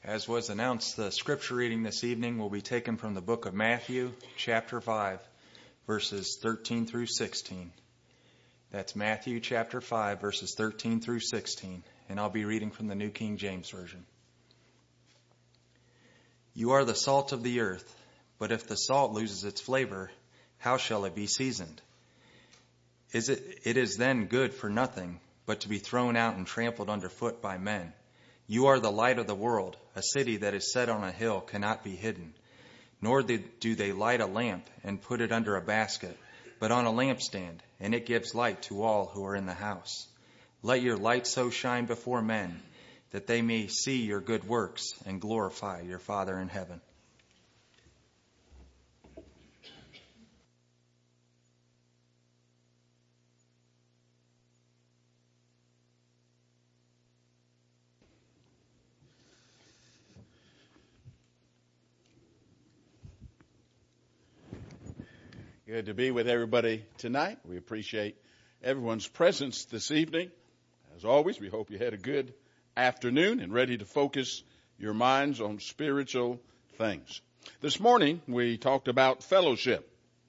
As was announced, the scripture reading this evening will be taken from the book of Matthew, chapter 5, verses 13 through 16. That's Matthew chapter 5, verses 13 through 16, and I'll be reading from the New King James Version. You are the salt of the earth, but if the salt loses its flavor, how shall it be seasoned? It is then good for nothing, but to be thrown out and trampled underfoot by men. You are the light of the world. A city that is set on a hill cannot be hidden. Nor do they light a lamp and put it under a basket, but on a lampstand, and it gives light to all who are in the house. Let your light so shine before men, that they may see your good works and glorify your Father in heaven. Good to be with everybody tonight. We appreciate everyone's presence this evening. As always, we hope you had a good afternoon and ready to focus your minds on spiritual things. This morning, we talked about fellowship.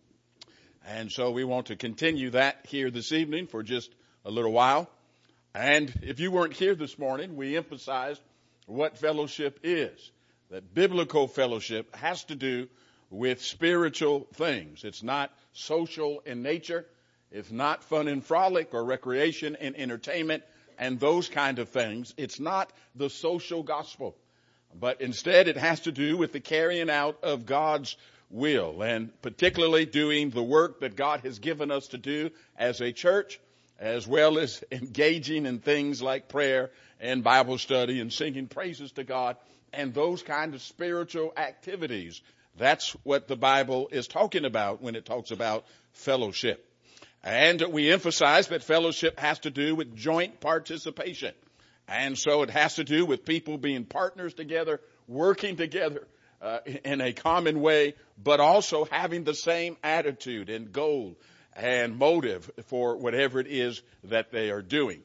And so we want to continue that here this evening for just a little while. And if you weren't here this morning, we emphasized what fellowship is. That biblical fellowship has to do with spiritual things. It's not social in nature. It's not fun and frolic or recreation and entertainment and those kind of things. It's not the social gospel. But instead it has to do with the carrying out of God's will, and particularly doing the work that God has given us to do as a church, as well as engaging in things like prayer and Bible study and singing praises to God and those kind of spiritual activities. That's what the Bible is talking about when it talks about fellowship. And we emphasize that fellowship has to do with joint participation. And so it has to do with people being partners together, working together in a common way, but also having the same attitude and goal and motive for whatever it is that they are doing.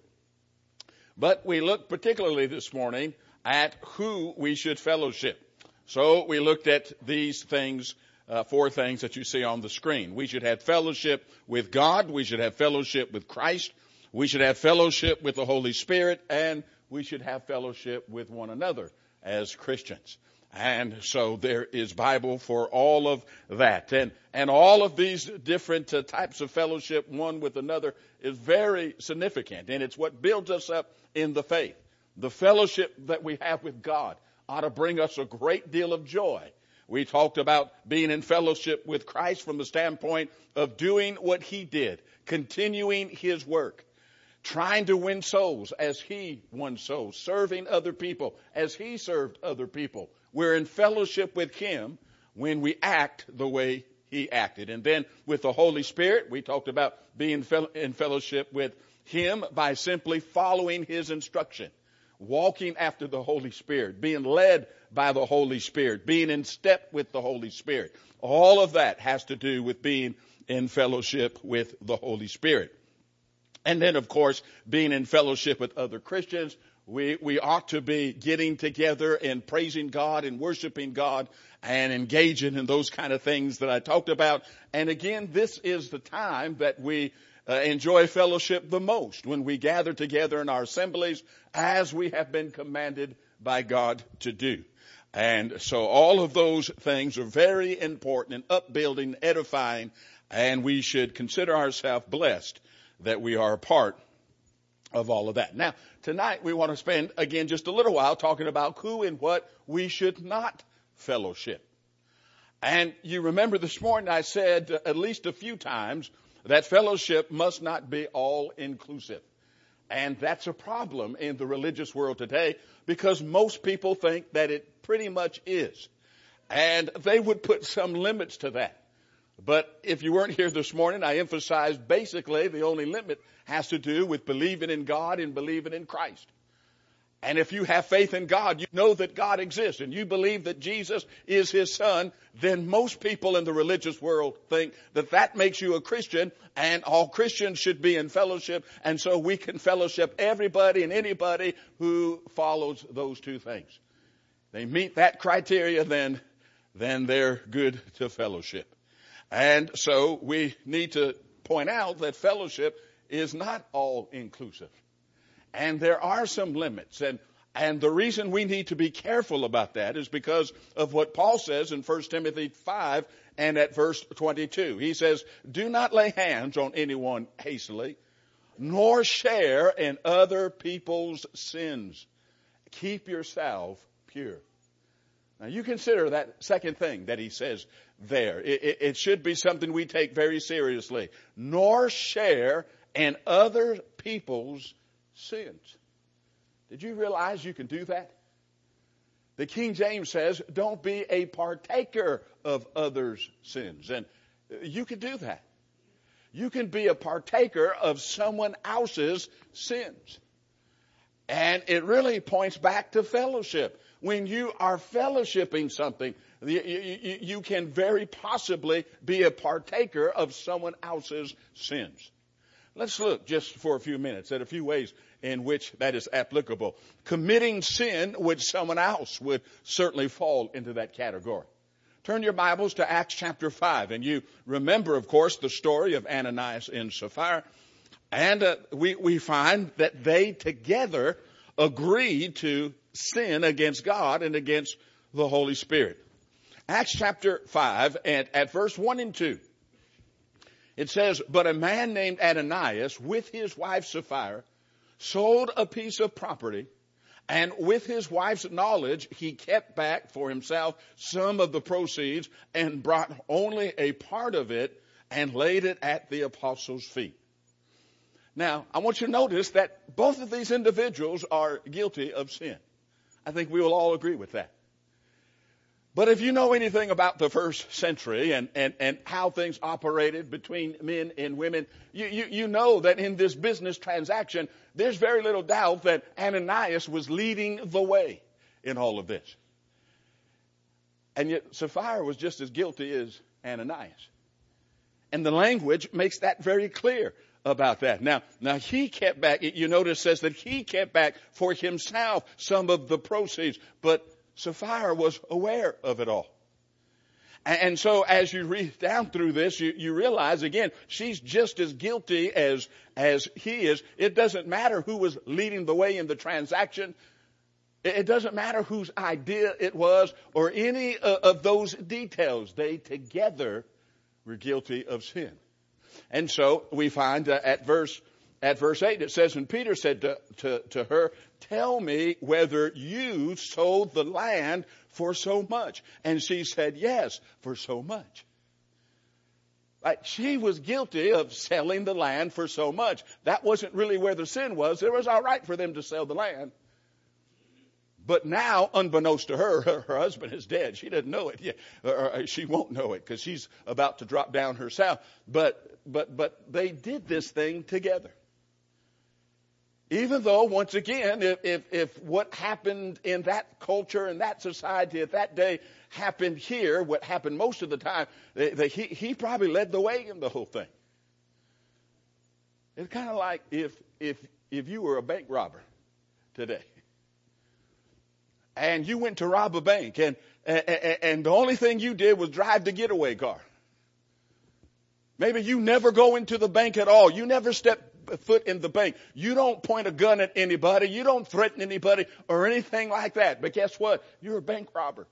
But we look particularly this morning at who we should fellowship. So we looked at these things, four things that you see on the screen. We should have fellowship with God. We should have fellowship with Christ. We should have fellowship with the Holy Spirit. And we should have fellowship with one another as Christians. And so there is Bible for all of that. And all of these different types of fellowship, one with another, is very significant. And it's what builds us up in the faith. The fellowship that we have with God ought to bring us a great deal of joy. We talked about being in fellowship with Christ from the standpoint of doing what he did, continuing his work, trying to win souls as he won souls, serving other people as he served other people. We're in fellowship with him when we act the way he acted. And then with the Holy Spirit, we talked about being in fellowship with him by simply following his instruction. Walking after the Holy Spirit, being led by the Holy Spirit, being in step with the Holy Spirit. All of that has to do with being in fellowship with the Holy Spirit. And then, of course, being in fellowship with other Christians, we ought to be getting together and praising God and worshiping God and engaging in those kind of things that I talked about. And again, this is the time that we enjoy fellowship the most, when we gather together in our assemblies as we have been commanded by God to do. And so all of those things are very important and upbuilding, edifying, and we should consider ourselves blessed that we are a part of all of that. Now, tonight we want to spend, again, just a little while talking about who and what we should not fellowship. And you remember this morning I said at least a few times that fellowship must not be all-inclusive. And that's a problem in the religious world today, because most people think that it pretty much is. And they would put some limits to that. But if you weren't here this morning, I emphasized basically the only limit has to do with believing in God and believing in Christ. And if you have faith in God, you know that God exists, and you believe that Jesus is his son, then most people in the religious world think that that makes you a Christian, and all Christians should be in fellowship, and so we can fellowship everybody and anybody who follows those two things. they meet that criteria, then they're good to fellowship. And so we need to point out that fellowship is not all inclusive. And there are some limits. And the reason we need to be careful about that is because of what Paul says in 1 Timothy 5 and at verse 22. He says, do not lay hands on anyone hastily, nor share in other people's sins. Keep yourself pure. Now you consider that second thing that he says there. It should be something we take very seriously. Nor share in other people's sins. Did you realize you can do that? The King James says, don't be a partaker of others' sins. And you can do that. You can be a partaker of someone else's sins. And it really points back to fellowship. When you are fellowshipping something, you can very possibly be a partaker of someone else's sins. Let's look just for a few minutes at a few ways in which that is applicable. Committing sin with someone else would certainly fall into that category. Turn your Bibles to Acts chapter 5, and you remember, of course, the story of Ananias and Sapphira. And we find that they together agreed to sin against God and against the Holy Spirit. Acts chapter 5 and at verse 1 and 2. It says, but a man named Ananias with his wife Sapphira sold a piece of property, and with his wife's knowledge, he kept back for himself some of the proceeds and brought only a part of it and laid it at the apostles' feet. Now, I want you to notice that both of these individuals are guilty of sin. I think we will all agree with that. But if you know anything about the first century and how things operated between men and women, you know that in this business transaction, there's very little doubt that Ananias was leading the way in all of this. And yet Sapphira was just as guilty as Ananias. And the language makes that very clear about that. Now he kept back, you notice it says that he kept back for himself some of the proceeds, but Sapphira was aware of it all. And so as you read down through this, you realize again, she's just as guilty as he is. It doesn't matter who was leading the way in the transaction. It doesn't matter whose idea it was or any of those details. They together were guilty of sin. And so we find at verse 8, it says, and Peter said to her, tell me whether you sold the land for so much. And she said, yes, for so much. Like she was guilty of selling the land for so much. That wasn't really where the sin was. It was all right for them to sell the land. But now, unbeknownst to her, her husband is dead. She doesn't know it yet. Or she won't know it because she's about to drop down herself. But they did this thing together. Even though, once again, if what happened in that culture and that society at that day happened here, what happened most of the time, he probably led the way in the whole thing. It's kind of like if you were a bank robber today, and you went to rob a bank, and the only thing you did was drive the getaway car. Maybe you never go into the bank at all. You never step foot in the bank. You don't point a gun at anybody. You don't threaten anybody or anything like that. But guess what? You're a bank robber.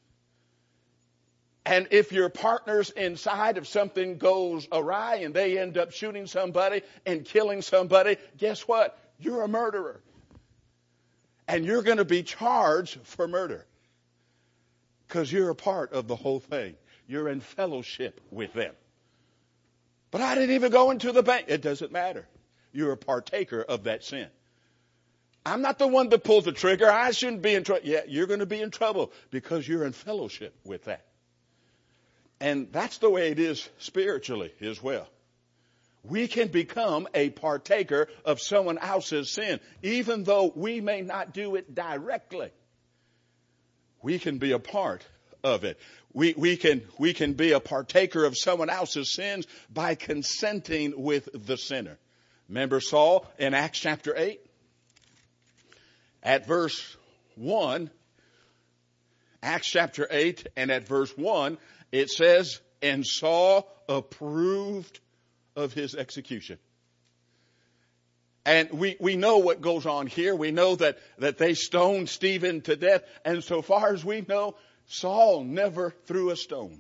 And if your partner's inside, if something goes awry and they end up shooting somebody and killing somebody, guess what? You're a murderer. And you're going to be charged for murder. Because you're a part of the whole thing. You're in fellowship with them. But I didn't even go into the bank. It doesn't matter. You're a partaker of that sin. I'm not the one that pulled the trigger. I shouldn't be in trouble. Yeah, you're going to be in trouble because you're in fellowship with that. And that's the way it is spiritually as well. We can become a partaker of someone else's sin, even though we may not do it directly. We can be a part of it. We can be a partaker of someone else's sins by consenting with the sinner. Remember Saul in Acts chapter 8? At verse 1, Acts chapter 8 and at verse 1, it says, and Saul approved of his execution. And we know what goes on here. We know that they stoned Stephen to death. And so far as we know, Saul never threw a stone.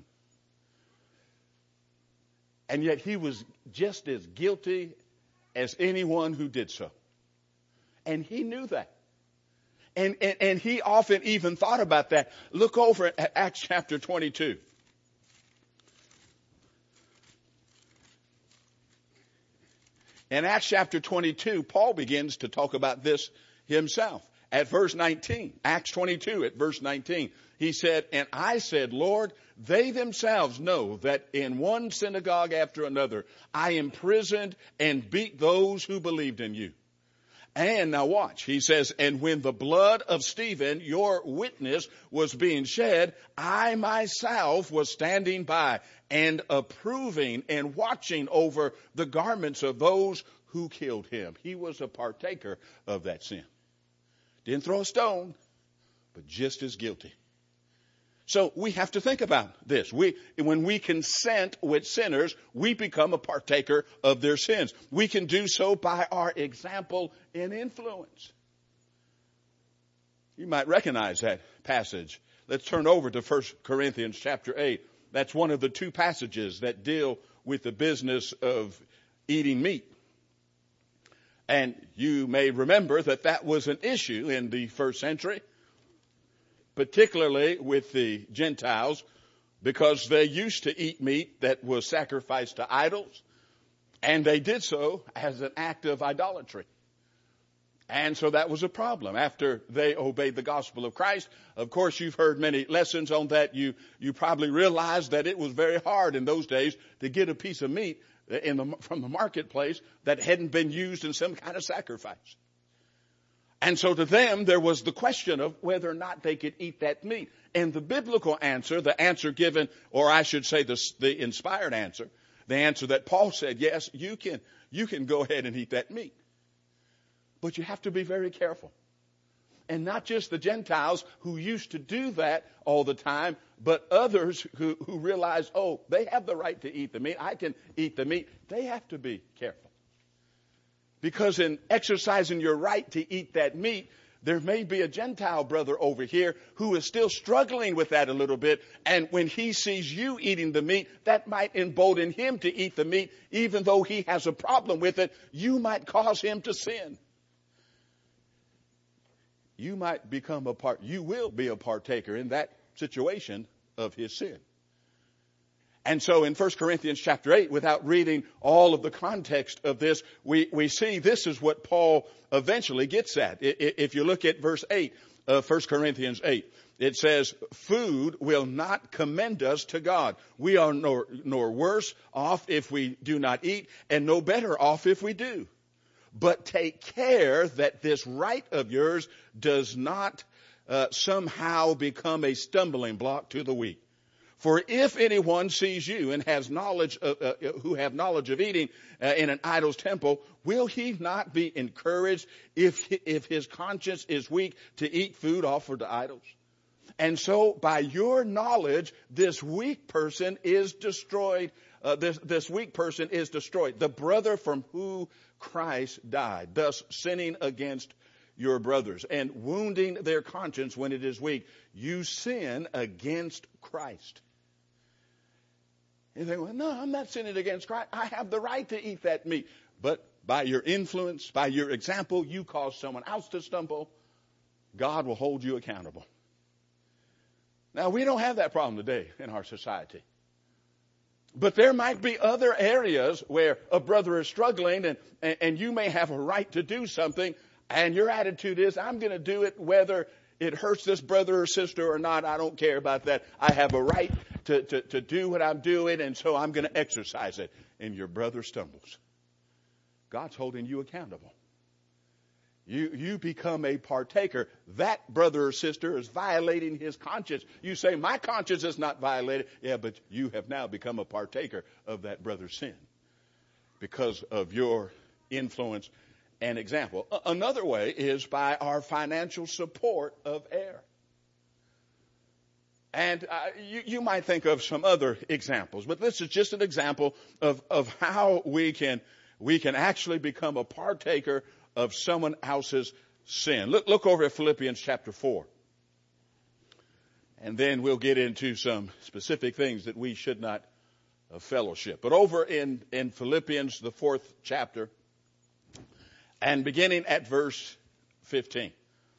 And yet he was just as guilty as anyone who did so. And he knew that. And he often even thought about that. Look over at Acts chapter 22. In Acts chapter 22, Paul begins to talk about this himself. At verse 19, Acts 22 at verse 19, he said, and I said, Lord, they themselves know that in one synagogue after another, I imprisoned and beat those who believed in you. And now watch, he says, and when the blood of Stephen, your witness, was being shed, I myself was standing by and approving and watching over the garments of those who killed him. He was a partaker of that sin. Didn't throw a stone, but just as guilty. So we have to think about this. When we consent with sinners, we become a partaker of their sins. We can do so by our example and influence. You might recognize that passage. Let's turn over to 1 Corinthians chapter 8. That's one of the two passages that deal with the business of eating meat. And you may remember that was an issue in the first century, particularly with the Gentiles, because they used to eat meat that was sacrificed to idols, and they did so as an act of idolatry. And so that was a problem after they obeyed the gospel of Christ. Of course, you've heard many lessons on that. You probably realize that it was very hard in those days to get a piece of meat from the marketplace that hadn't been used in some kind of sacrifice. And so to them, there was the question of whether or not they could eat that meat. And the biblical answer, the answer given, or I should say the inspired answer, the answer that Paul said, yes, you can go ahead and eat that meat. But you have to be very careful. And not just the Gentiles who used to do that all the time, but others who realize, oh, they have the right to eat the meat. I can eat the meat. They have to be careful. Because in exercising your right to eat that meat, there may be a Gentile brother over here who is still struggling with that a little bit. And when he sees you eating the meat, that might embolden him to eat the meat. Even though he has a problem with it, you might cause him to sin. You will be a partaker in that situation of his sin. And so in 1 Corinthians chapter 8, without reading all of the context of this, we see this is what Paul eventually gets at. If you look at verse 8 of 1 Corinthians 8, it says, food will not commend us to God. We are nor worse off if we do not eat, and no better off if we do. But take care that this right of yours does not somehow become a stumbling block to the weak. For if anyone sees you and has knowledge who have knowledge of eating in an idol's temple, will he not be encouraged if his conscience is weak to eat food offered to idols? And so by your knowledge, this weak person is destroyed. This weak person is destroyed. The brother from whom Christ died, thus sinning against your brothers and wounding their conscience when it is weak. You sin against Christ. You think, well, no, I'm not sinning against Christ. I have the right to eat that meat. But by your influence, by your example, you cause someone else to stumble. God will hold you accountable. Now, we don't have that problem today in our society. But there might be other areas where a brother is struggling and you may have a right to do something, and your attitude is, I'm going to do it whether it hurts this brother or sister or not. I don't care about that. I have a right to do what I'm doing, and so I'm going to exercise it. And your brother stumbles. God's holding you accountable. You become a partaker. That brother or sister is violating his conscience. You say, my conscience is not violated. Yeah, but you have now become a partaker of that brother's sin because of your influence and example. Another way is by our financial support of error. And you might think of some other examples, but this is just an example of how we can actually become a partaker of someone else's sin. Look over at Philippians chapter 4. And then we'll get into some specific things that we should not fellowship. But over in Philippians, the 4th chapter, and beginning at verse 15.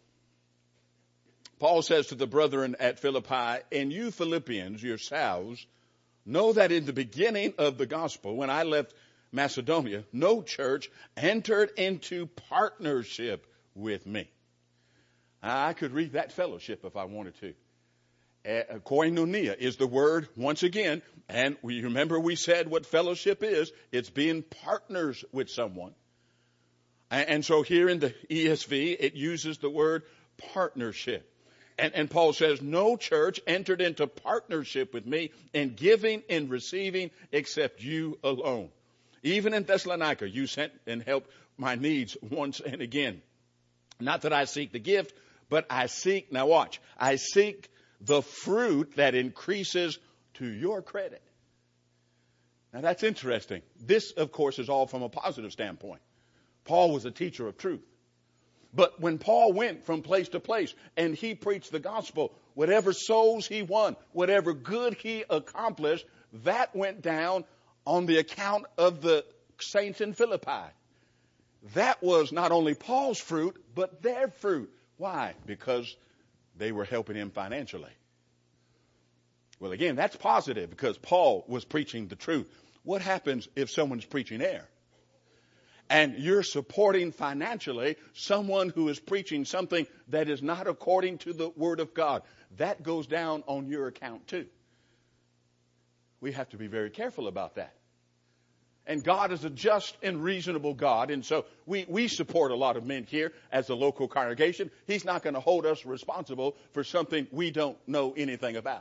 Paul says to the brethren at Philippi, and you Philippians yourselves know that in the beginning of the gospel, when I left Macedonia, no church entered into partnership with me. I could read that fellowship if I wanted to. Koinonia is the word once again, and we remember we said what fellowship is. It's being partners with someone. And so here in the ESV, it uses the word partnership. And Paul says, no church entered into partnership with me in giving and receiving except you alone. Even in Thessalonica, you sent and helped my needs once and again. Not that I seek the gift, but I seek, now watch, I seek the fruit that increases to your credit. Now that's interesting. This, of course, is all from a positive standpoint. Paul was a teacher of truth. But when Paul went from place to place and he preached the gospel, whatever souls he won, whatever good he accomplished, that went down on the account of the saints in Philippi. That was not only Paul's fruit, but their fruit. Why? Because they were helping him financially. Well, again, that's positive because Paul was preaching the truth. What happens if someone's preaching error? And you're supporting financially someone who is preaching something that is not according to the Word of God. That goes down on your account too. We have to be very careful about that. And God is a just and reasonable God. And so we support a lot of men here as a local congregation. He's not going to hold us responsible for something we don't know anything about.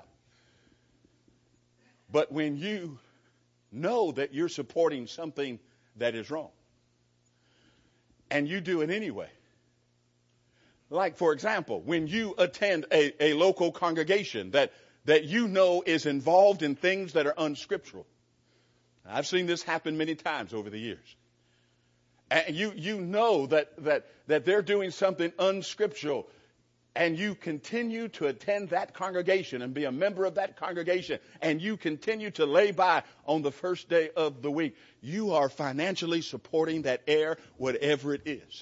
But when you know that you're supporting something that is wrong, and you do it anyway. Like, for example, when you attend a local congregation that you know is involved in things that are unscriptural. I've seen this happen many times over the years. And you know that they're doing something unscriptural, and you continue to attend that congregation and be a member of that congregation, and you continue to lay by on the first day of the week, you are financially supporting that error, whatever it is.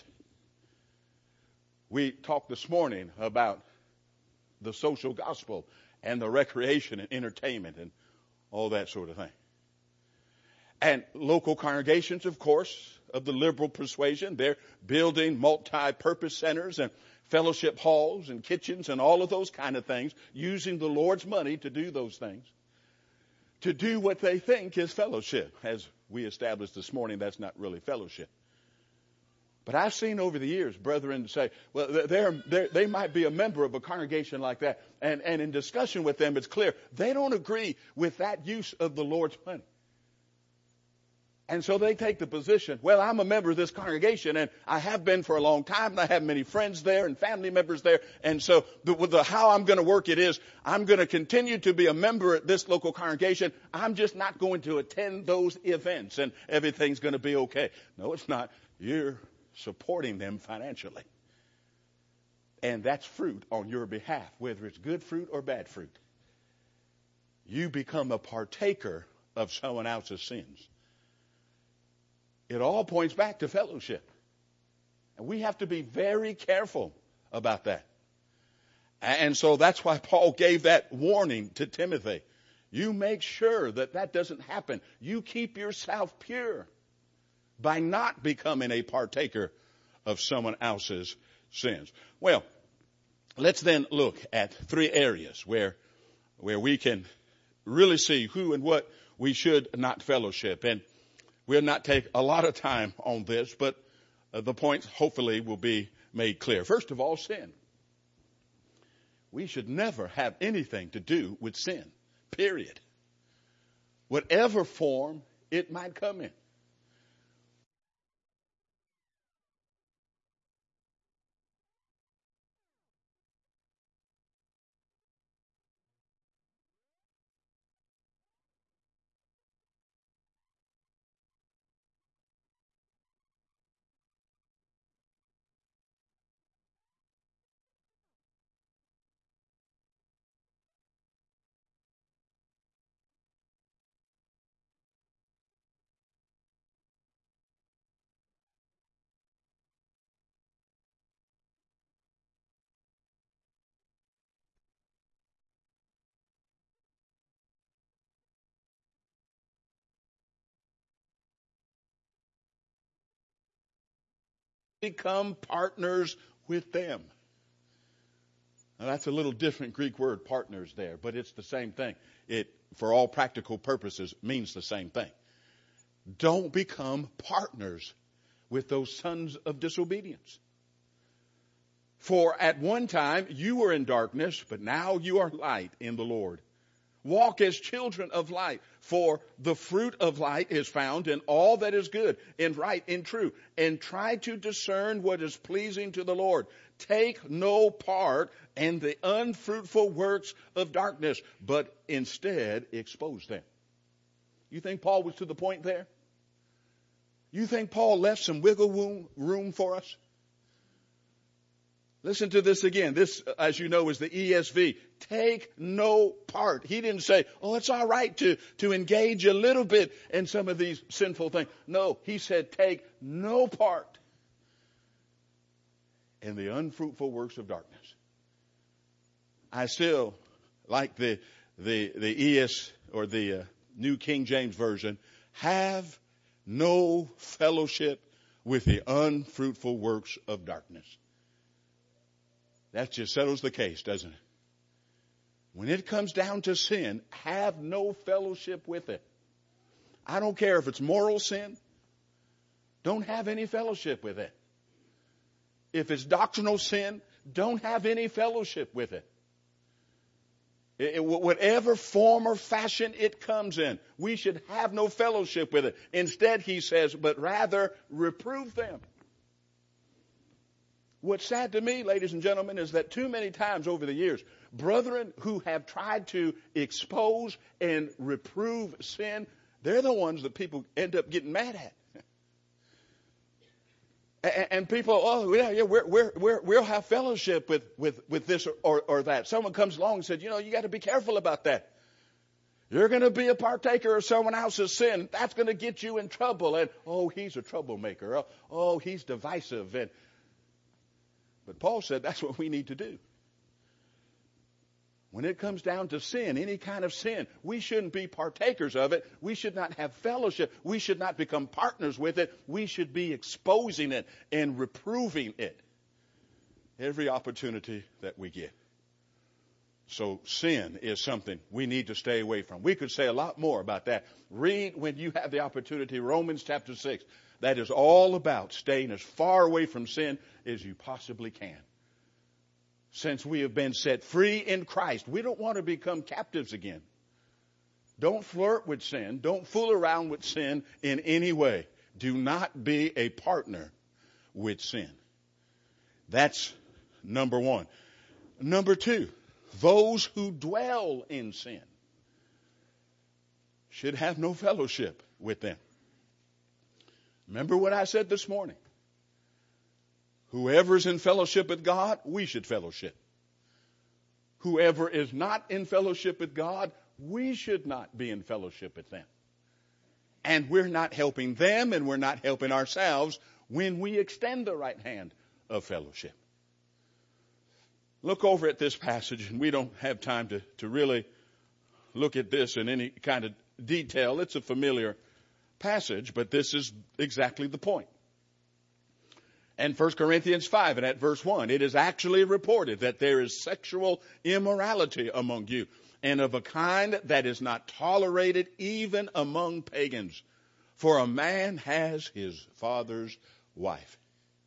We talked this morning about the social gospel and the recreation and entertainment and all that sort of thing. And local congregations, of course, of the liberal persuasion, they're building multi-purpose centers and fellowship halls and kitchens and all of those kind of things, using the Lord's money to do those things, to do what they think is fellowship. As we established this morning, that's not really fellowship. But I've seen over the years brethren say, well, they might be a member of a congregation like that, and in discussion with them, it's clear they don't agree with that use of the Lord's money. And so they take the position, well, I'm a member of this congregation, and I have been for a long time, and I have many friends there and family members there. And so how I'm going to work it is, I'm going to continue to be a member at this local congregation. I'm just not going to attend those events, and everything's going to be okay. No, it's not. You're supporting them financially. And that's fruit on your behalf, whether it's good fruit or bad fruit. You become a partaker of someone else's sins. It all points back to fellowship. And we have to be very careful about that. And so that's why Paul gave that warning to Timothy. You make sure that doesn't happen. You keep yourself pure by not becoming a partaker of someone else's sins. Well, let's then look at 3 areas where we can really see who and what we should not fellowship. And we'll not take a lot of time on this, but the points hopefully will be made clear. First of all, sin. We should never have anything to do with sin, period. Whatever form it might come in. become partners with them. Now that's a little different Greek word, partners there, but it's the same thing. It, for all practical purposes, means the same thing. Don't become partners with those sons of disobedience. For at one time you were in darkness, but now you are light in the Lord. Walk as children of light, for the fruit of light is found in all that is good and right and true. And try to discern what is pleasing to the Lord. Take no part in the unfruitful works of darkness, but instead expose them. You think Paul was to the point there? You think Paul left some wiggle room for us? Listen to this again. This, as you know, is the ESV. Take no part. He didn't say, oh, it's all right to engage a little bit in some of these sinful things. No, he said, take no part in the unfruitful works of darkness. I still like the ES or the New King James Version. Have no fellowship with the unfruitful works of darkness. That just settles the case, doesn't it? When it comes down to sin, have no fellowship with it. I don't care if it's moral sin. Don't have any fellowship with it. If it's doctrinal sin, don't have any fellowship with it. Whatever form or fashion it comes in, we should have no fellowship with it. Instead, he says, but rather reprove them. What's sad to me, ladies and gentlemen, is that too many times over the years, brethren who have tried to expose and reprove sin, they're the ones that people end up getting mad at. And people, oh yeah, we'll have fellowship with this or that. Someone comes along and said, you got to be careful about that. You're going to be a partaker of someone else's sin. That's going to get you in trouble. And oh, he's a troublemaker. Oh, he's divisive. But Paul said that's what we need to do. When it comes down to sin, any kind of sin, we shouldn't be partakers of it. We should not have fellowship. We should not become partners with it. We should be exposing it and reproving it every opportunity that we get. So sin is something we need to stay away from. We could say a lot more about that. Read, when you have the opportunity, Romans chapter 6. That is all about staying as far away from sin as you possibly can. Since we have been set free in Christ, we don't want to become captives again. Don't flirt with sin. Don't fool around with sin in any way. Do not be a partner with sin. That's number one. Number two, those who dwell in sin should have no fellowship with them. Remember what I said this morning. Whoever's in fellowship with God, we should fellowship. Whoever is not in fellowship with God, we should not be in fellowship with them. And we're not helping them and we're not helping ourselves when we extend the right hand of fellowship. Look over at this passage, and we don't have time to really look at this in any kind of detail. It's a familiar passage, but this is exactly the point. And 1 Corinthians 5 and at verse 1, it is actually reported that there is sexual immorality among you, and of a kind that is not tolerated even among pagans. For a man has his father's wife.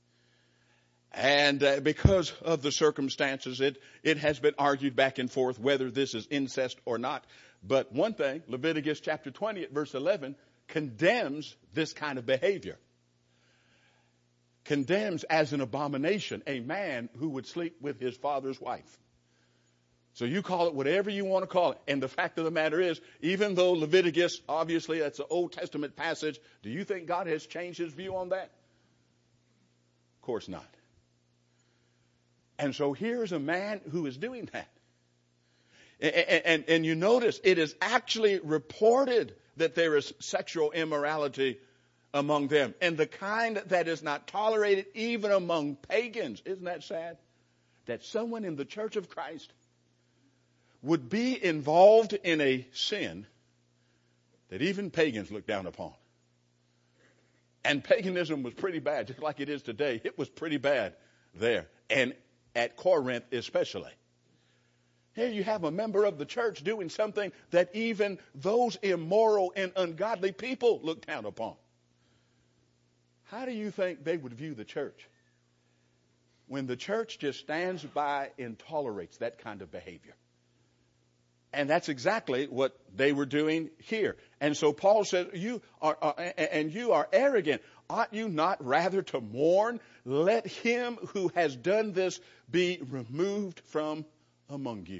And because of the circumstances, it has been argued back and forth whether this is incest or not. But one thing, Leviticus chapter 20 at verse 11, condemns this kind of behavior. Condemns as an abomination a man who would sleep with his father's wife. So you call it whatever you want to call it. And the fact of the matter is, even though Leviticus, obviously that's an Old Testament passage, do you think God has changed his view on that? Of course not. And so here's a man who is doing that. And you notice it is actually reported that there is sexual immorality among them, and the kind that is not tolerated even among pagans. Isn't that sad? That someone in the church of Christ would be involved in a sin that even pagans look down upon. And paganism was pretty bad, just like it is today. It was pretty bad there, and at Corinth especially. Here you have a member of the church doing something that even those immoral and ungodly people look down upon. How do you think they would view the church when the church just stands by and tolerates that kind of behavior? And that's exactly what they were doing here. And so Paul says, you are arrogant. Ought you not rather to mourn? Let him who has done this be removed from among you.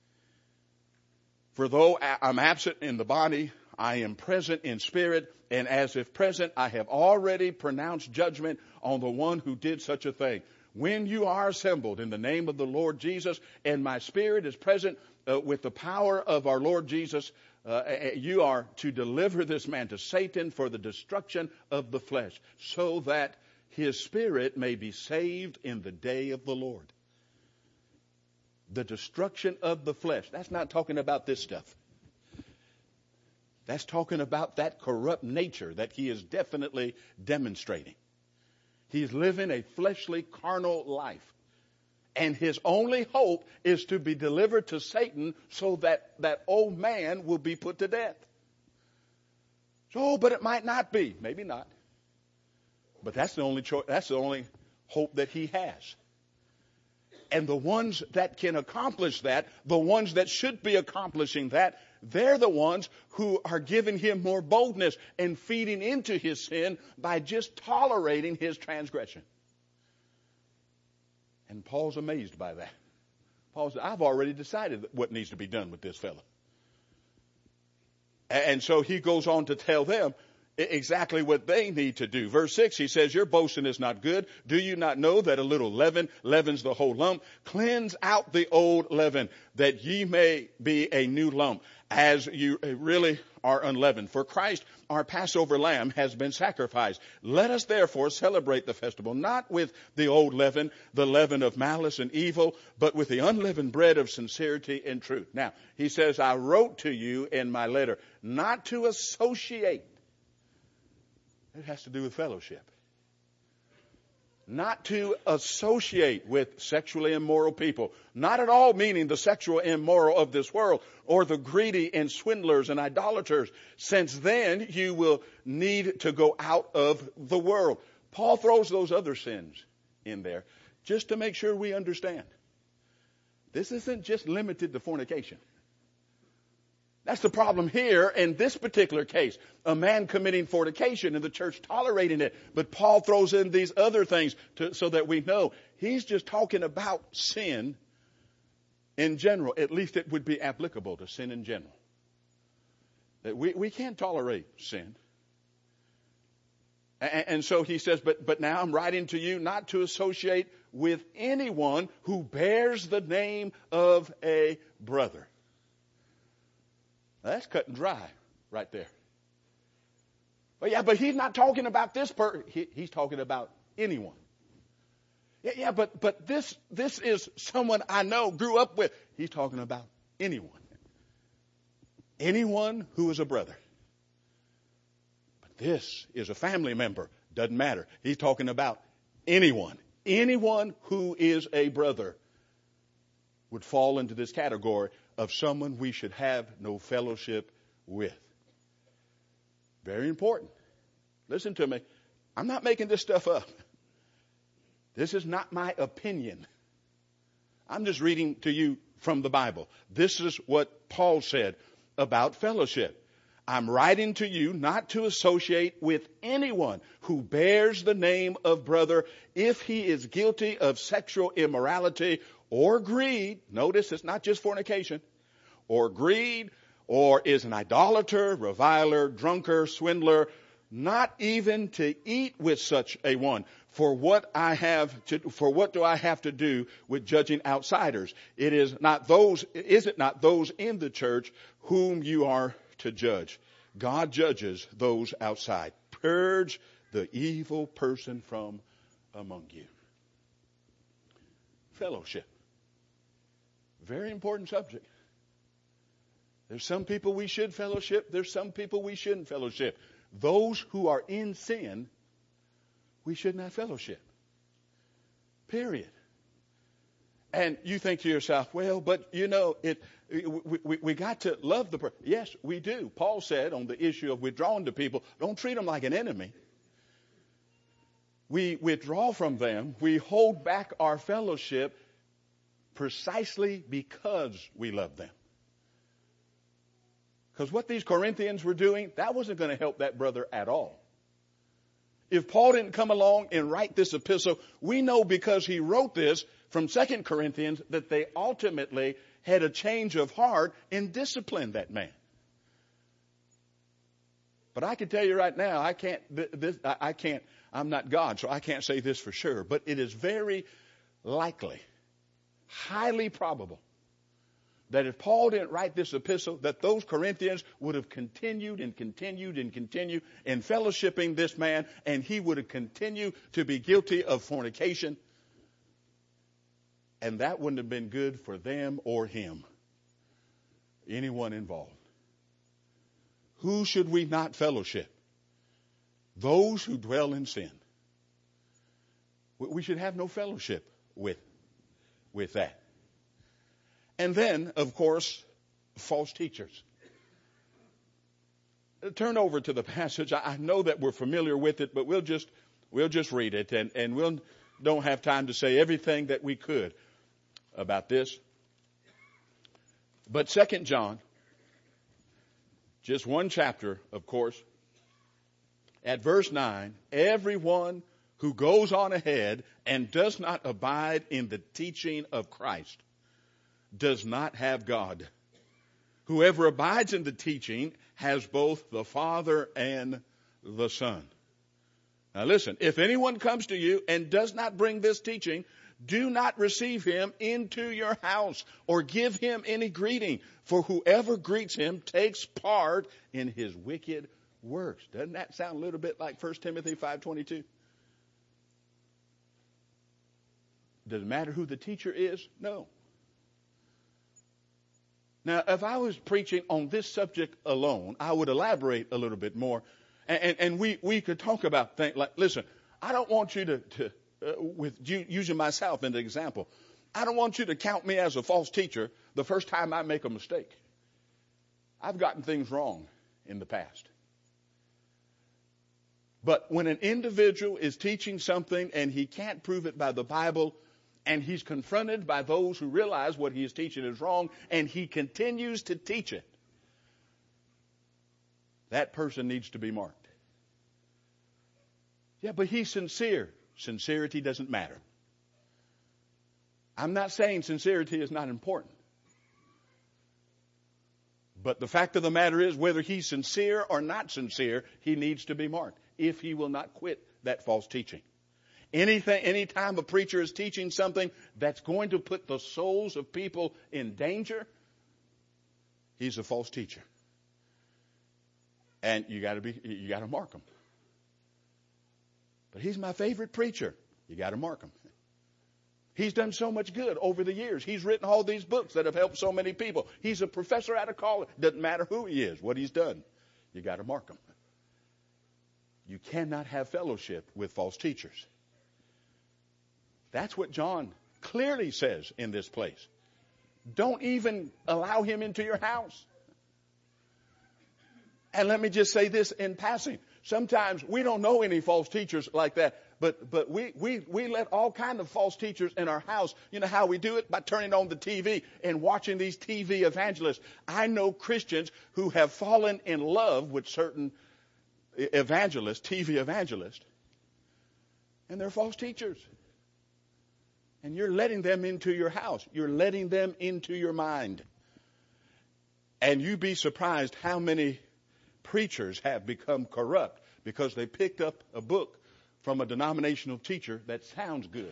For though I'm absent in the body, I am present in spirit, and as if present, I have already pronounced judgment on the one who did such a thing. When you are assembled in the name of the Lord Jesus, and my spirit is present with the power of our Lord Jesus, you are to deliver this man to Satan for the destruction of the flesh, so that his spirit may be saved in the day of the Lord. The destruction of the flesh. That's not talking about this stuff. That's talking about that corrupt nature that he is definitely demonstrating. He's living a fleshly, carnal life. And his only hope is to be delivered to Satan so that that old man will be put to death. So, but it might not be. Maybe not. But that's the only choice. That's the only hope that he has. And the ones that can accomplish that, the ones that should be accomplishing that, they're the ones who are giving him more boldness and feeding into his sin by just tolerating his transgression. And Paul's amazed by that. Paul said, I've already decided what needs to be done with this fellow. And so he goes on to tell them exactly what they need to do. Verse 6, he says, your boasting is not good. Do you not know that a little leaven leavens the whole lump? Cleanse out the old leaven, that ye may be a new lump, as you really are unleavened. For Christ, our Passover lamb, has been sacrificed. Let us therefore celebrate the festival, not with the old leaven, the leaven of malice and evil, but with the unleavened bread of sincerity and truth. Now, he says, I wrote to you in my letter not to associate. It has to do with fellowship. Not to associate with sexually immoral people. Not at all meaning the sexual immoral of this world or the greedy and swindlers and idolaters, since then you will need to go out of the world. Paul throws those other sins in there just to make sure we understand. This isn't just limited to fornication. That's the problem here in this particular case. A man committing fornication and the church tolerating it. But Paul throws in these other things so that we know he's just talking about sin in general. At least it would be applicable to sin in general. That we can't tolerate sin. And so he says, but now I'm writing to you not to associate with anyone who bears the name of a brother. That's cut and dry right there. But he's not talking about this person. He's talking about anyone. But this is someone I know, grew up with. He's talking about anyone. Anyone who is a brother. But this is a family member. Doesn't matter. He's talking about anyone. Anyone who is a brother would fall into this category of someone we should have no fellowship with. Very important. Listen to me. I'm not making this stuff up. This is not my opinion. I'm just reading to you from the Bible. This is what Paul said about fellowship. I'm writing to you not to associate with anyone who bears the name of brother if he is guilty of sexual immorality or greed. Notice it's not just fornication. Or greed, or is an idolater, reviler, drunkard, swindler, not even to eat with such a one. For what do I have to do with judging outsiders? Is it not those in the church whom you are to judge? God judges those outside. Purge the evil person from among you. Fellowship. Very important subject. There's some people we should fellowship. There's some people we shouldn't fellowship. Those who are in sin we should not fellowship. Period. And you think to yourself, well, but we got to love the person. Yes, we do. Paul said on the issue of withdrawing to people, don't treat them like an enemy. We withdraw from them. We hold back our fellowship precisely because we love them. Because what these Corinthians were doing, that wasn't going to help that brother at all. If Paul didn't come along and write this epistle, we know because he wrote this from 2 Corinthians that they ultimately had a change of heart and disciplined that man. But I can tell you right now, I'm not God, so I can't say this for sure, but it is very likely, highly probable, that if Paul didn't write this epistle, that those Corinthians would have continued and continued and continued in fellowshipping this man, and he would have continued to be guilty of fornication. And that wouldn't have been good for them or him, anyone involved. Who should we not fellowship? Those who dwell in sin. We should have no fellowship with that. And then, of course, false teachers. Turn over to the passage. I know that we're familiar with it, but we'll just read it, and we'll don't have time to say everything that we could about this. But 2 John, just one chapter, of course, at verse 9, everyone who goes on ahead and does not abide in the teaching of Christ does not have God. Whoever abides in the teaching has both the Father and the Son. Now listen, if anyone comes to you and does not bring this teaching, do not receive him into your house or give him any greeting, for whoever greets him takes part in his wicked works. Doesn't that sound a little bit like 1 Timothy 5:22? Does it matter who the teacher is? No. Now, if I was preaching on this subject alone, I would elaborate a little bit more. And we could talk about things like, listen, I don't want you using myself as an example, I don't want you to count me as a false teacher the first time I make a mistake. I've gotten things wrong in the past. But when an individual is teaching something and he can't prove it by the Bible, and he's confronted by those who realize what he is teaching is wrong, and he continues to teach it, that person needs to be marked. Yeah, but he's sincere. Sincerity doesn't matter. I'm not saying sincerity is not important. But the fact of the matter is, whether he's sincere or not sincere, he needs to be marked if he will not quit that false teaching. Anytime a preacher is teaching something that's going to put the souls of people in danger, he's a false teacher. And you got to mark him. But he's my favorite preacher. You got to mark him. He's done so much good over the years. He's written all these books that have helped so many people. He's a professor out of college. Doesn't matter who he is, what he's done. You got to mark him. You cannot have fellowship with false teachers. That's what John clearly says in this place. Don't even allow him into your house. And let me just say this in passing. Sometimes we don't know any false teachers like that, but we let all kinds of false teachers in our house. You know how we do it? By turning on the TV and watching these TV evangelists. I know Christians who have fallen in love with certain evangelists, TV evangelists, and they're false teachers. And you're letting them into your house. You're letting them into your mind. And you'd be surprised how many preachers have become corrupt because they picked up a book from a denominational teacher that sounds good.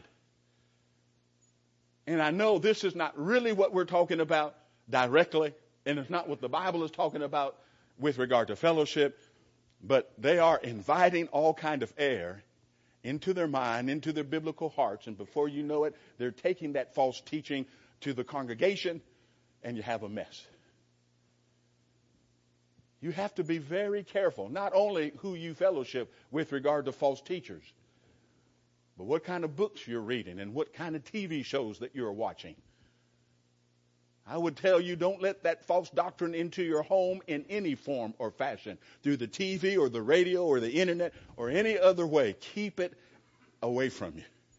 And I know this is not really what we're talking about directly, and it's not what the Bible is talking about with regard to fellowship, but they are inviting all kind of error into their mind, into their biblical hearts, and before you know it, they're taking that false teaching to the congregation, and you have a mess. You have to be very careful, not only who you fellowship with regard to false teachers, but what kind of books you're reading and what kind of TV shows that you're watching. I would tell you, don't let that false doctrine into your home in any form or fashion, through the TV or the radio or the internet or any other way. Keep it away from you.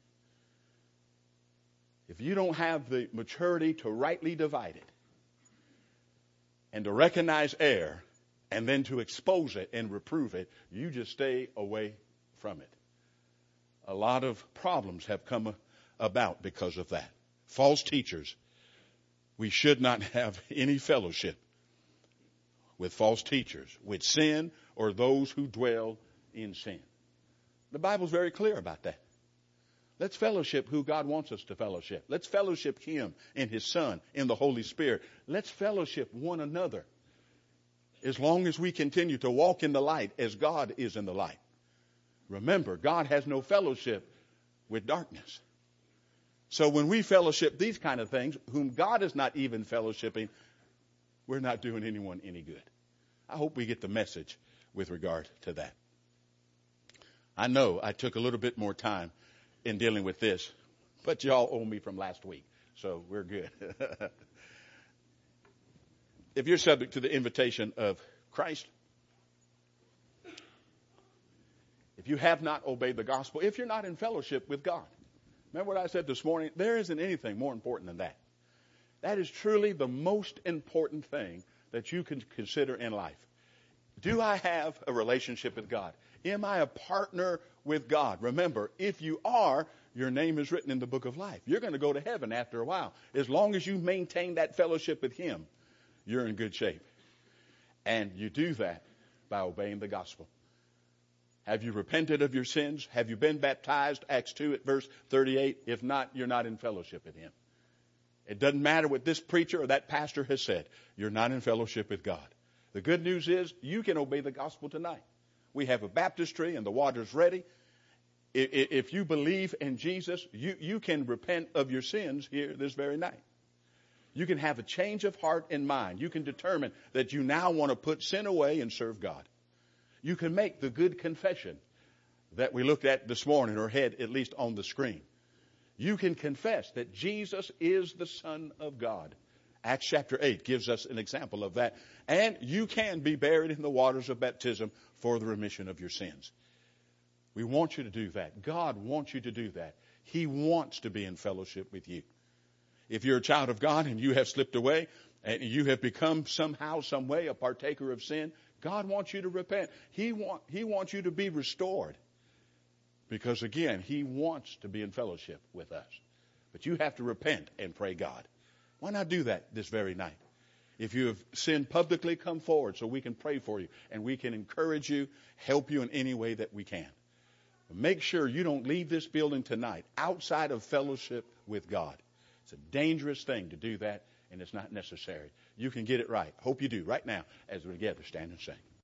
If you don't have the maturity to rightly divide it and to recognize error and then to expose it and reprove it, you just stay away from it. A lot of problems have come about because of that. False teachers. We should not have any fellowship with false teachers, with sin, or those who dwell in sin. The Bible's very clear about that. Let's fellowship who God wants us to fellowship. Let's fellowship Him in His Son, in the Holy Spirit. Let's fellowship one another as long as we continue to walk in the light as God is in the light. Remember, God has no fellowship with darkness. So when we fellowship these kind of things, whom God is not even fellowshipping, we're not doing anyone any good. I hope we get the message with regard to that. I know I took a little bit more time in dealing with this, but y'all owe me from last week, so we're good. If you're subject to the invitation of Christ, if you have not obeyed the gospel, if you're not in fellowship with God, remember what I said this morning? There isn't anything more important than that. That is truly the most important thing that you can consider in life. Do I have a relationship with God? Am I a partner with God? Remember, if you are, your name is written in the book of life. You're going to go to heaven after a while. As long as you maintain that fellowship with Him, you're in good shape. And you do that by obeying the gospel. Have you repented of your sins? Have you been baptized? Acts 2 at verse 38. If not, you're not in fellowship with Him. It doesn't matter what this preacher or that pastor has said. You're not in fellowship with God. The good news is you can obey the gospel tonight. We have a baptistry and the water's ready. If you believe in Jesus, you can repent of your sins here this very night. You can have a change of heart and mind. You can determine that you now want to put sin away and serve God. You can make the good confession that we looked at this morning, or had at least on the screen. You can confess that Jesus is the Son of God. Acts chapter 8 gives us an example of that. And you can be buried in the waters of baptism for the remission of your sins. We want you to do that. God wants you to do that. He wants to be in fellowship with you. If you're a child of God and you have slipped away and you have become somehow, some way a partaker of sin, God wants you to repent. He wants you to be restored. Because again, He wants to be in fellowship with us. But you have to repent and pray God. Why not do that this very night? If you have sinned publicly, come forward so we can pray for you and we can encourage you, help you in any way that we can. But make sure you don't leave this building tonight outside of fellowship with God. It's a dangerous thing to do that, and it's not necessary. You can get it right. Hope you do right now as we together stand and sing.